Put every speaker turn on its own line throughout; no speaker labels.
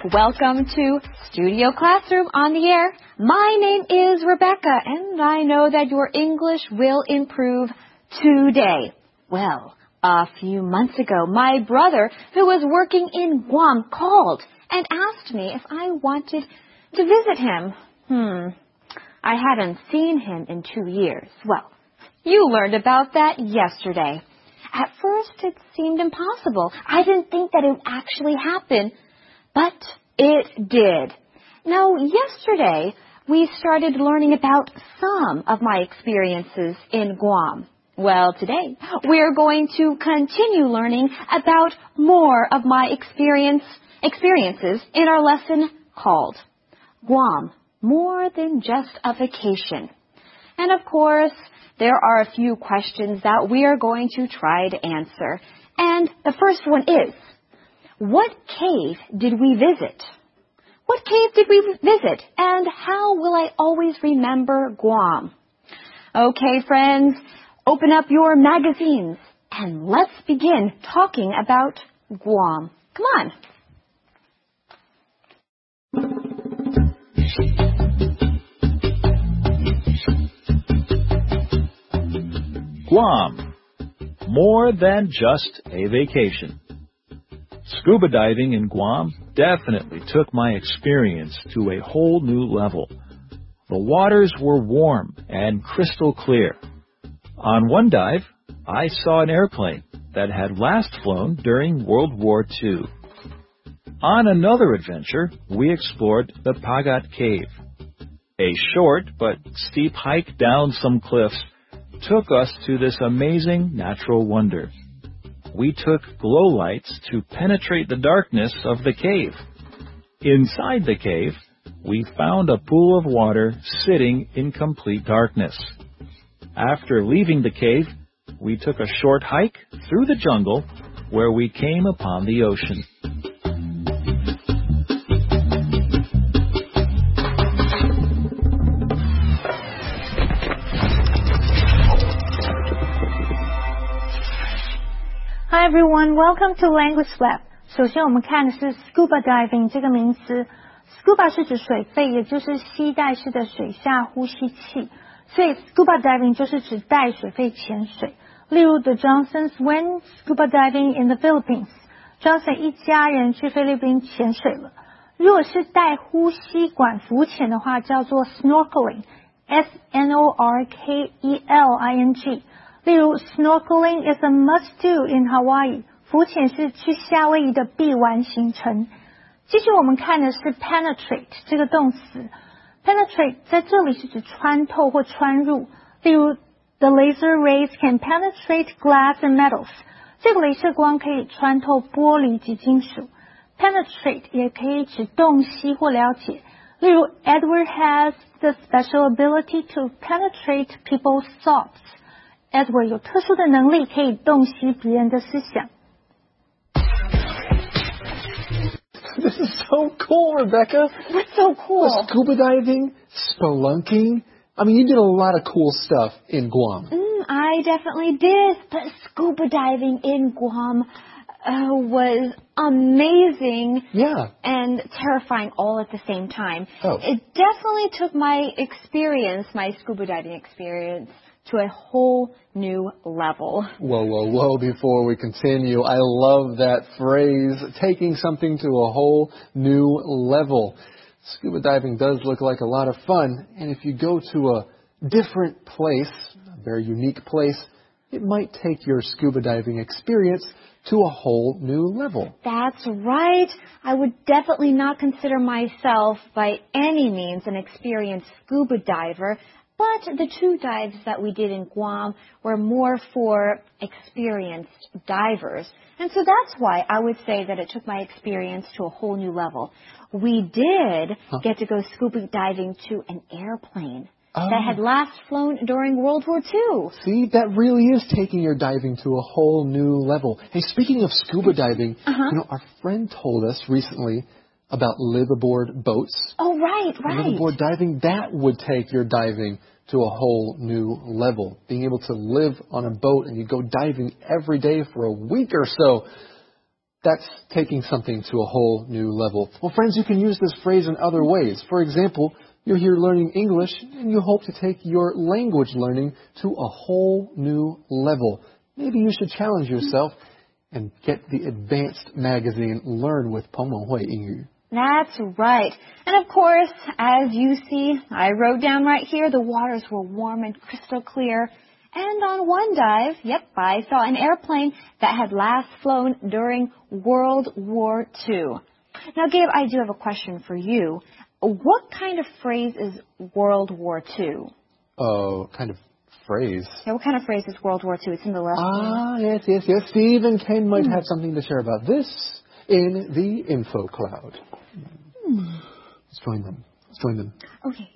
Welcome to Studio Classroom on the air. My name is Rebecca, and I know that your English will improve today. Well, a few months ago, my brother, who was working in Guam, called and asked me if I wanted to visit him. I hadn't seen him in 2 years. Well, you learned about that yesterday. At first, it seemed impossible. I didn't think that it would actually happen, but it did. Now, yesterday, we started learning about some of my experiences in Guam. Well, today, we're going to continue learning about more of my experiences in our lesson called Guam, More Than Just a Vacation. And of course, there are a few questions that we are going to try to answer. And the first one is, what cave did we visit? What cave did we visit? And how will I always remember Guam? Okay, friends, open up your magazines and let's begin talking about Guam. Come on.
Guam, more than just a vacation. Scuba diving in Guam definitely took my experience to a whole new level. The waters were warm and crystal clear. On one dive, I saw an airplane that had last flown during World War II. On another adventure, we explored the Pagat Cave. A short but steep hike down some cliffs took us to this amazing natural wonder. We took glow lights to penetrate the darkness of the cave. Inside the cave, we found a pool of water sitting in complete darkness. After leaving the cave, we took a short hike through the jungle where we came upon the ocean.
Hi everyone, welcome to Language Lab. 首先我们看的是 scuba diving 这个名词。Scuba 是指水肺，也就是吸带式的水下呼吸器，所以 scuba diving 就是指带水肺潜水。例如 The Johnsons went scuba diving in the Philippines. Johnson 一家人去菲律宾潜水了。如果是带呼吸管浮潜的话，叫做 snorkeling. S-N-O-R-K-E-L-I-N-G。例如 snorkeling is a must-do in Hawaii. 浮潜是去夏威夷的必玩行程。继续我们看的是 penetrate 这个动词。penetrate 在这里是指穿透或穿入。例如 The laser rays can penetrate glass and metals. 这个雷射光可以穿透玻璃及金属。penetrate 也可以指洞悉或了解。例如 Edward has the special ability to penetrate people's thoughts.Edward 有特殊的能力可以洞悉别人的思想。
This is so cool, Rebecca.
What's so cool?
Scuba diving, spelunking. I mean, you did a lot of cool stuff in Guam.
I definitely did. But scuba diving in Guam was amazing.
Yeah.
And terrifying all at the same time.
Oh.
It definitely took my scuba diving experience, to a whole new level.
Whoa. Before we continue, I love that phrase, taking something to a whole new level. Scuba diving does look like a lot of fun, and if you go to a different place, a very unique place, it might take your scuba diving experience to a whole new level.
That's right. I would definitely not consider myself by any means an experienced scuba diver, but the 2 dives that we did in Guam were more for experienced divers. And so that's why I would say that it took my experience to a whole new level. We did get to go scuba diving to an airplane that had last flown during World War II.
See, that really is taking your diving to a whole new level. Hey, speaking of scuba diving, you know, our friend told us recently about liveaboard boats.
Oh, right.
Liveaboard diving, that would take your diving to a whole new level. Being able to live on a boat and you go diving every day for a week or so. That's taking something to a whole new level. Well, friends, you can use this phrase in other ways. For example, you're here learning English, and you hope to take your language learning to a whole new level. Maybe you should challenge yourself and get the advanced magazine Learn with 彭蒙慧英语.
That's right. And of course, as you see, I wrote down right here, the waters were warm and crystal clear. And on one dive, I saw an airplane that had last flown during World War II. Now, Gabe, I do have a question for you. What kind of phrase is World War II?
Kind of phrase.
Yeah, what kind of phrase is World War II? It's in the left.
Yes. Steve and Ken might have something to share about this in the info cloud. Let's join them.
Okay.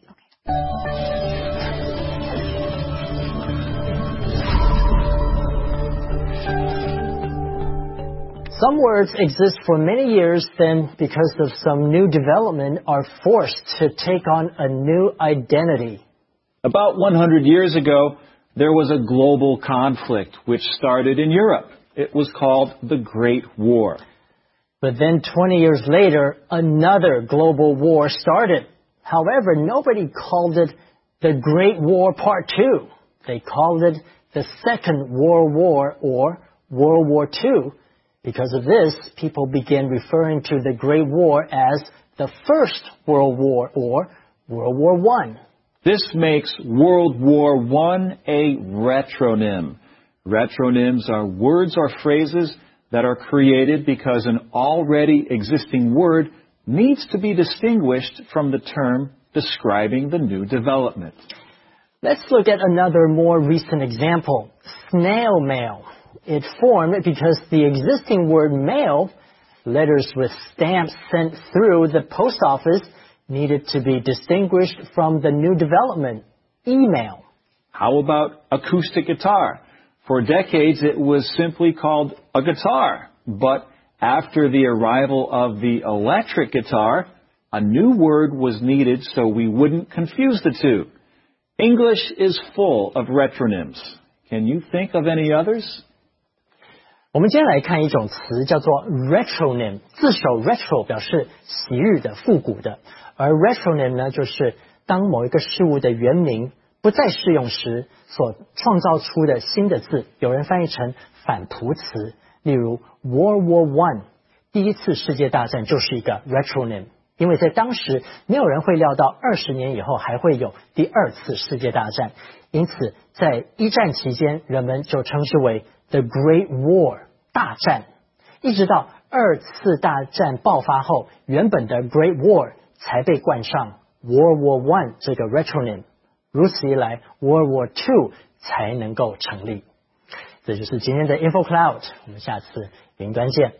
Some words exist for many years, then because of some new development are forced to take on a new identity.
About 100 years ago, there was a global conflict which started in Europe. It was called the Great War.
But then 20 years later, another global war started. However, nobody called it the Great War Part 2. They called it the Second World War or World War II. Because of this, people began referring to the Great War as the First World War or World War I.
This makes World War I a retronym. Retronyms are words or phrases that are created because an already existing word needs to be distinguished from the term describing the new development.
Let's look at another more recent example, snail mail. It formed because the existing word mail, letters with stamps sent through the post office, needed to be distinguished from the new development, email.
How about acoustic guitar? For decades, it was simply called a guitar. But after the arrival of the electric guitar, a new word was needed so we wouldn't confuse the two. English is full of retronyms. Can you think of any others?
我们今天来看一种词叫做 retronym， 字首 retro 表示昔日的、复古的，而 retronym 呢，就是当某一个事物的原名不再适用时所创造出的新的字，有人翻译成反仆词。例如 World War I， 第一次世界大战就是一个 retronym， 因为在当时没有人会料到20年以后还会有第二次世界大战，因此在一战期间人们就称之为The Great War 大战，一直到二次大战爆发后，原本的 Great War 才被冠上 World War I 这个 retronym， 如此一来 World War II 才能够成立。这就是今天的 Info Cloud， 我们下次云端见。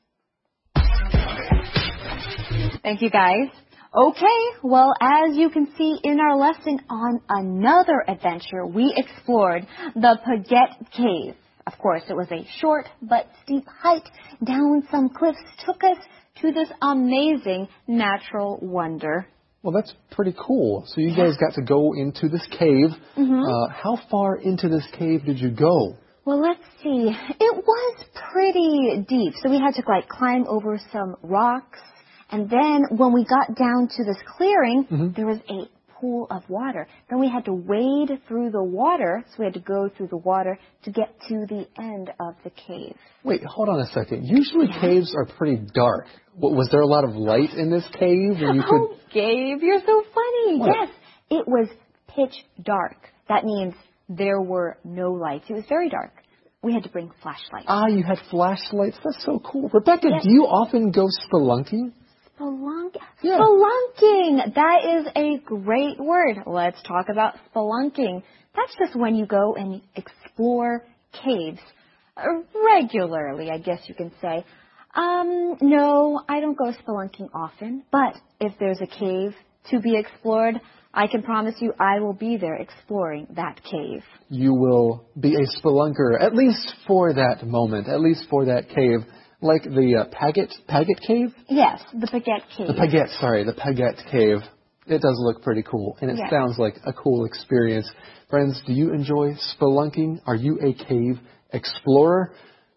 Thank you, guys. Okay, well, as you can see in our lesson on another adventure, we explored the Paget Cave. Of course, it was a short but steep hike down some cliffs took us to this amazing natural wonder.
Well, that's pretty cool. So you guys got to go into this cave. How far into this cave did you go?
Well, let's see. It was pretty deep, so we had to climb over some rocks. And then when we got down to this clearing, there was a pool of water. Then we had to wade through the water, so we had to go through the water to get to the end of the cave.
Wait, hold on a second. Usually caves are pretty dark. Was there a lot of light in this cave?
Oh, Gabe, you're so funny.
What?
Yes, it was pitch dark. That means there were no lights. It was very dark. We had to bring flashlights.
Ah, you had flashlights. That's so cool. Rebecca,
Yes.
do you often go spelunking?
Yeah. Spelunking. That is a great word. Let's talk about spelunking. That's just when you go and explore caves regularly, I guess you can say. No, I don't go spelunking often. But if there's a cave to be explored, I can promise you I will be there exploring that cave.
You will be a spelunker, at least for that moment, at least for that cave. Like the Paget Cave?
Yes, the Paget Cave.
The Paget Cave. It does look pretty cool, and it sounds like a cool experience. Friends, do you enjoy spelunking? Are you a cave explorer?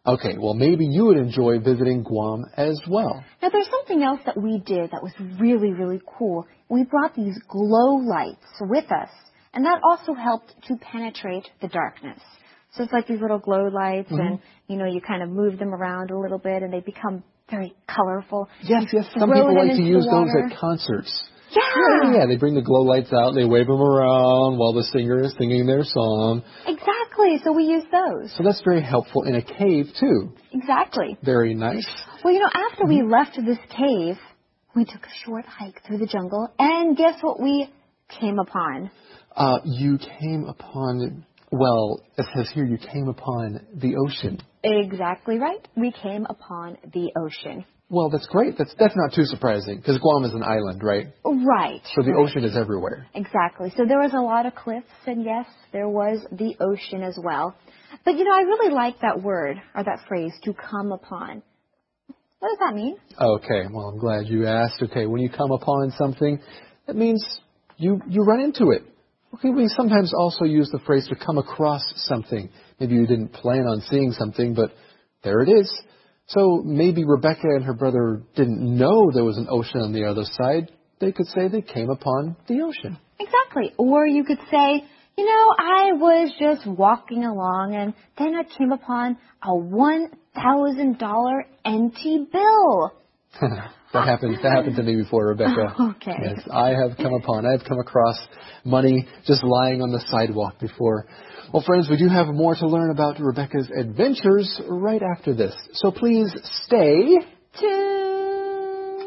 Okay, well, maybe you would enjoy visiting Guam as well.
Now, there's something else that we did that was really, really cool. We brought these glow lights with us, and that also helped to penetrate the darkness. So it's like these little glow lights, and, you kind of move them around a little bit, and they become very colorful.
Yes. Some people like to use those at concerts. Yeah, they bring the glow lights out, they wave them around while the singer is singing their song.
Exactly, so we use those.
So that's very helpful in a cave, too.
Exactly.
Very nice.
Well, after we left this cave, we took a short hike through the jungle, and guess what we came upon?
You came upon, well, it says here you came upon the ocean.
Exactly right. We came upon the ocean.
Well, that's great. That's not too surprising, because Guam is an island, right?
Right.
So the ocean is everywhere.
Exactly. So there was a lot of cliffs, and yes, there was the ocean as well. But, I really like that word, or that phrase, to come upon. What does that mean?
Okay, well, I'm glad you asked. Okay, when you come upon something, that means you run into it. Okay, we sometimes also use the phrase to come across something. Maybe you didn't plan on seeing something, but there it is. So maybe Rebecca and her brother didn't know there was an ocean on the other side. They could say they came upon the ocean.
Exactly. Or you could say, I was just walking along and then I came upon a $1,000 NT bill.
That happened to me before, Rebecca.
Okay.
Yes, I've come across money just lying on the sidewalk before. Well, friends, we do have more to learn about Rebecca's adventures right after this. So please stay
tuned.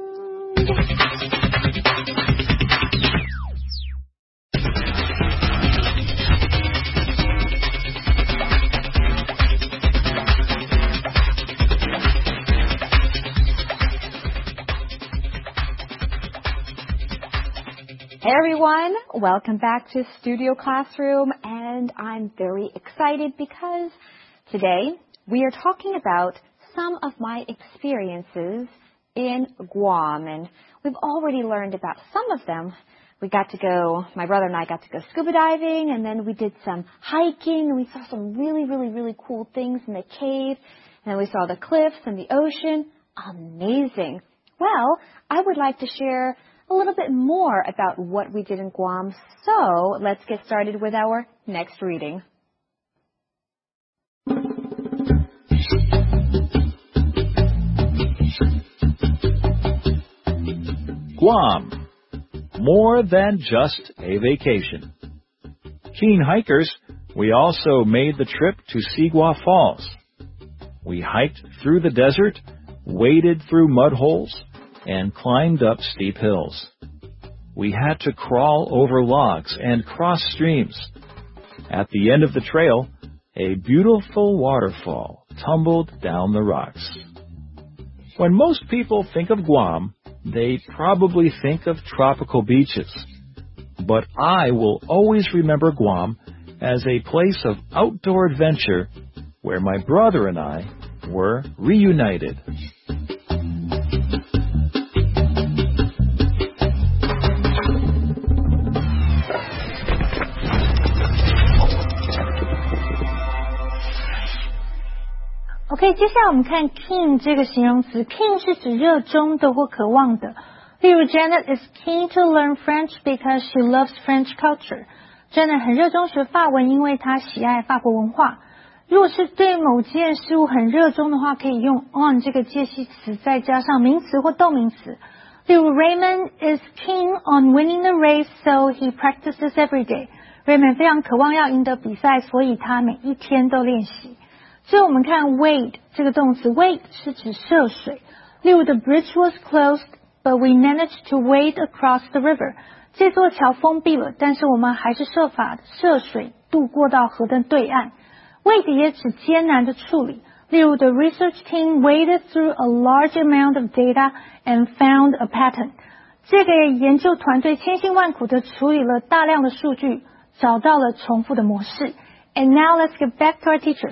Hey everyone, welcome back to Studio Classroom, and I'm very excited because today we are talking about some of my experiences in Guam, and we've already learned about some of them. My brother and I got to go scuba diving, and then we did some hiking, and we saw some really, really, really cool things in the cave, and then we saw the cliffs and the ocean. Amazing. Well, I would like to share a little bit more about what we did in Guam. So let's get started with our next reading.
Guam. More than just a vacation. Keen hikers, we also made the trip to Sigua Falls. We hiked through the desert, waded through mud holes, and climbed up steep hills. We had to crawl over logs and cross streams. At the end of the trail, a beautiful waterfall tumbled down the rocks. When most people think of Guam, they probably think of tropical beaches. But I will always remember Guam as a place of outdoor adventure where my brother and I were reunited.
OK， 接下来我们看 keen 这个形容词 ，keen 是指热衷的或渴望的。例如 Janet is keen to learn French because she loves French culture. Janet 很热衷学法文，因为她喜爱法国文化。如果是对某件事物很热衷的话，可以用 on 这个介系词，再加上名词或动名词。例如 Raymond is keen on winning the race, so he practices every day. Raymond 非常渴望要赢得比赛，所以他每一天都练习。所以我们看 wade 这个动词 wade 是指涉水。例如 The bridge was closed, but we managed to wade across the river. 这座桥封闭了，但是我们还是设法涉水渡过到河的对岸。wade 也指艰难的处理。例如 The research team waded through a large amount of data and found a pattern. 这个研究团队千辛万苦地处理了大量的数据，找到了重复的模式。And now let's get back to our teachers.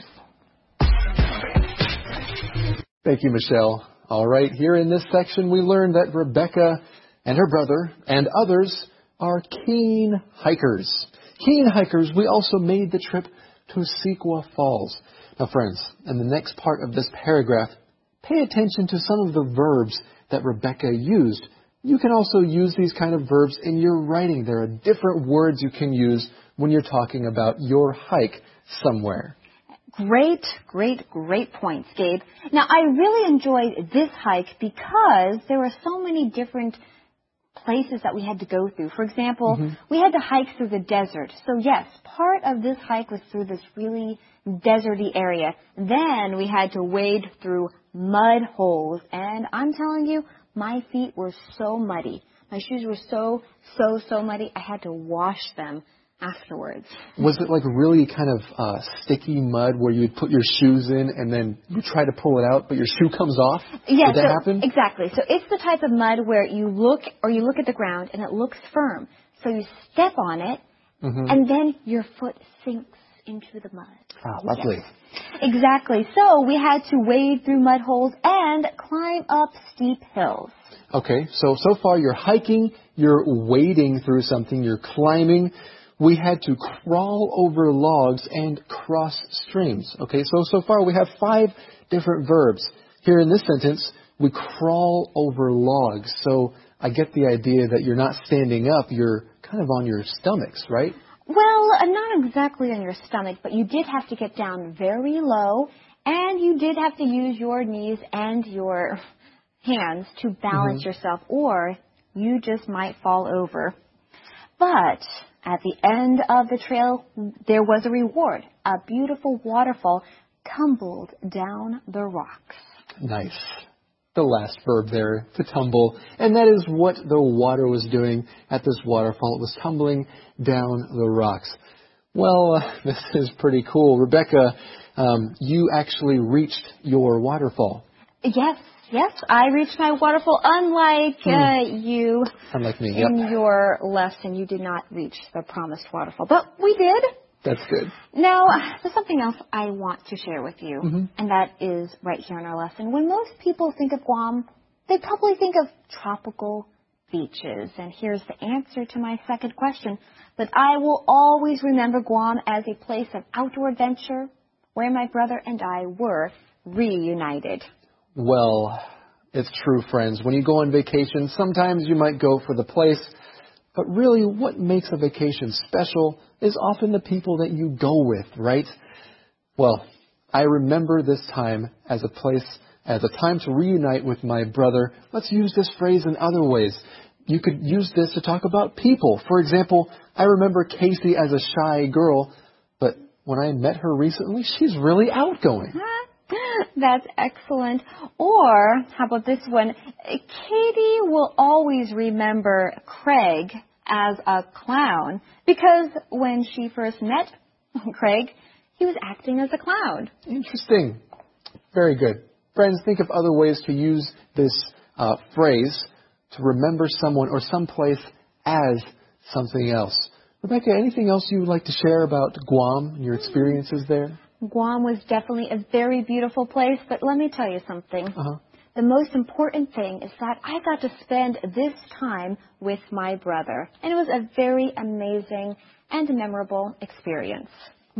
Thank you, Michelle. All right, here in this section, we learned that Rebecca and her brother and others are keen hikers. Keen hikers, we also made the trip to Sigua Falls. Now, friends, in the next part of this paragraph, pay attention to some of the verbs that Rebecca used. You can also use these kind of verbs in your writing. There are different words you can use when you're talking about your hike somewhere.
Great points, Gabe. Now, I really enjoyed this hike because there were so many different places that we had to go through. For example, we had to hike through the desert. So yes, part of this hike was through this really deserty area. Then we had to wade through mud holes. And I'm telling you, my feet were so muddy. My shoes were so muddy. I had to wash them afterwards.
Was it like really kind of sticky mud where you'd put your shoes in and then you try to pull it out, but your shoe comes off?
Yeah,
Did that happen?
Exactly. So it's the type of mud where you look at the ground and it looks firm. So you step on it and then your foot sinks into the mud.
Ah, lovely.
Yes. Exactly. So we had to wade through mud holes and climb up steep hills.
Okay, so far you're hiking, you're wading through something, you're climbing. We had to crawl over logs and cross streams. Okay, so far we have 5 different verbs. Here in this sentence, we crawl over logs. So I get the idea that you're not standing up, you're kind of on your stomachs, right?
Well, not exactly on your stomach, but you did have to get down very low, and you did have to use your knees and your hands to balance yourself, or you just might fall over. But at the end of the trail, there was a reward. A beautiful waterfall tumbled down the rocks.
Nice. The last verb there, to tumble. And that is what the water was doing at this waterfall. It was tumbling down the rocks. Well, this is pretty cool. Rebecca, you actually reached your waterfall.
Yes, I reached my waterfall, unlike you.
Unlike me, yep.
In your lesson, you did not reach the promised waterfall, but we did.
That's good.
Now, there's something else I want to share with you, and that is right here in our lesson. When most people think of Guam, they probably think of tropical beaches. And here's the answer to my second question. But I will always remember Guam as a place of outdoor adventure where my brother and I were reunited.
Well, it's true, friends. When you go on vacation, sometimes you might go for the place, but really what makes a vacation special is often the people that you go with, right? Well, I remember this time as a time to reunite with my brother. Let's use this phrase in other ways. You could use this to talk about people. For example, I remember Casey as a shy girl, but when I met her recently, she's really outgoing.
That's excellent. Or, how about this one? Katie will always remember Craig as a clown because when she first met Craig, he was acting as a clown.
Interesting. Very good. Friends, think of other ways to use this phrase to remember someone or someplace as something else. Rebecca, anything else you would like to share about Guam and your experiences there?
Guam was definitely a very beautiful place, but let me tell you something. The most important thing is that I got to spend this time with my brother, and it was a very amazing and memorable experience.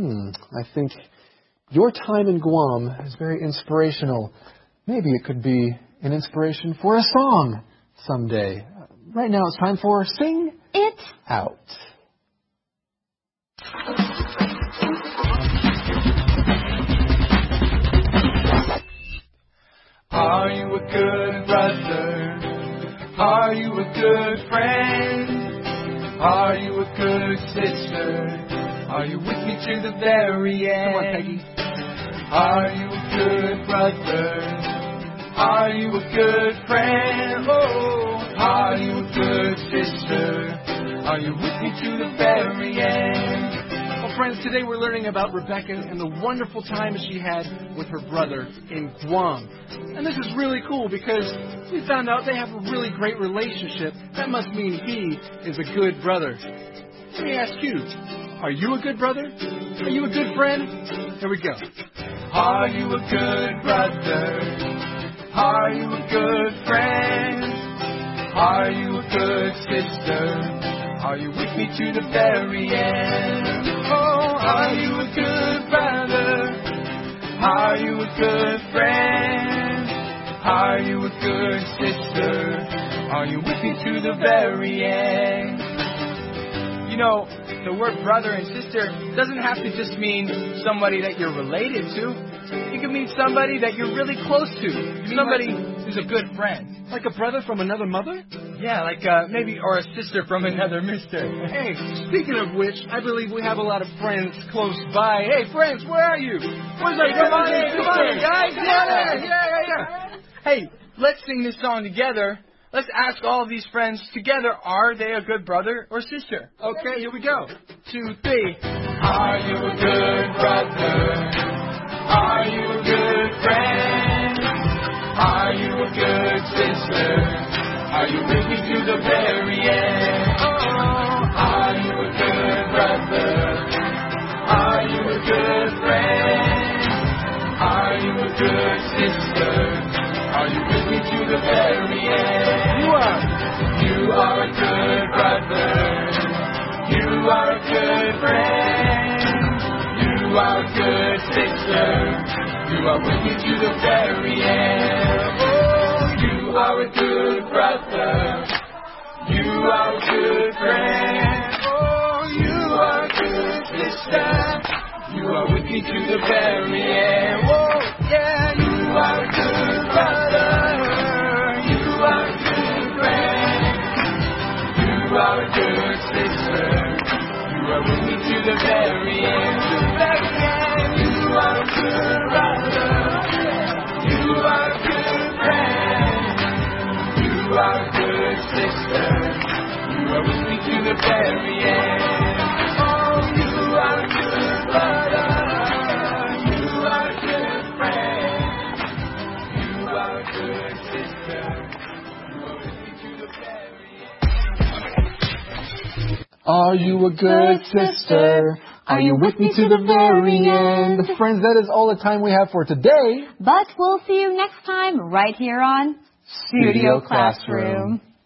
I think your time in Guam is very inspirational. Maybe it could be an inspiration for a song someday. Right now it's time for Sing
It
Out.
Are you a good brother? Are you a good friend? Are you a good sister? Are you with me to the very end?
Come on, Peggy.
Are you a good brother? Are you a good friend? Oh, are you a good sister? Are you with me to the very end?
Well, friends, today we're learning about Rebecca and the wonderful time she had with her brother in Guam. And this is really cool because we found out they have a really great relationship. That must mean he is a good brother. Let me ask you, are you a good brother? Are you a good friend? Here we go.
Are you a good brother? Are you a good friend? Are you a good sister? Are you with me to the very end? Oh, are you a good brother? Are you a good friend? Are you a good sister? Are you with me to the very end?
You know, the word brother and sister doesn't have to just mean somebody that you're related to. It can mean somebody that you're really close to. Somebody who's a good friend.
Like a brother from another mother?
Yeah, like maybe, or a sister from another mister.
Hey, speaking of which, I believe we have a lot of friends close by. Hey, friends, where are you? Where's our
Come on
brothers
in,
and
come on in,
sisters?
guys. Yeah. Hey, let's sing this song together. Let's ask all of these friends together, are they a good brother or sister?
Okay, here we go.
2, 3.
Are you a good brother? Are you a good friend? Are you a good sister? Are you with me to the very end? Are you a good brother? Are you a good friend? Are you a good sister? Are you with me to the very end?
You are.
You are a good brother. You are a good friend. You are a good sister. You are with me to the very end. Oh, you are a good brother. You are a good friend. Oh, you are a good sister. You are with me to the very end. Oh, yeah, you are a good brother. You are a good friend. You are a good sister. You are with me to the very end. To the very end. You are a good brother. You are a good friend. You are a good sister. You are with me to the very end. Oh, you are a good brother. You are a good friend. You are a good sister. You are with me to the very end.
Are you a good sister? Are you with me to the very end? Friends, that is all the time we have for today.
But we'll see you next time right here on Studio Classroom.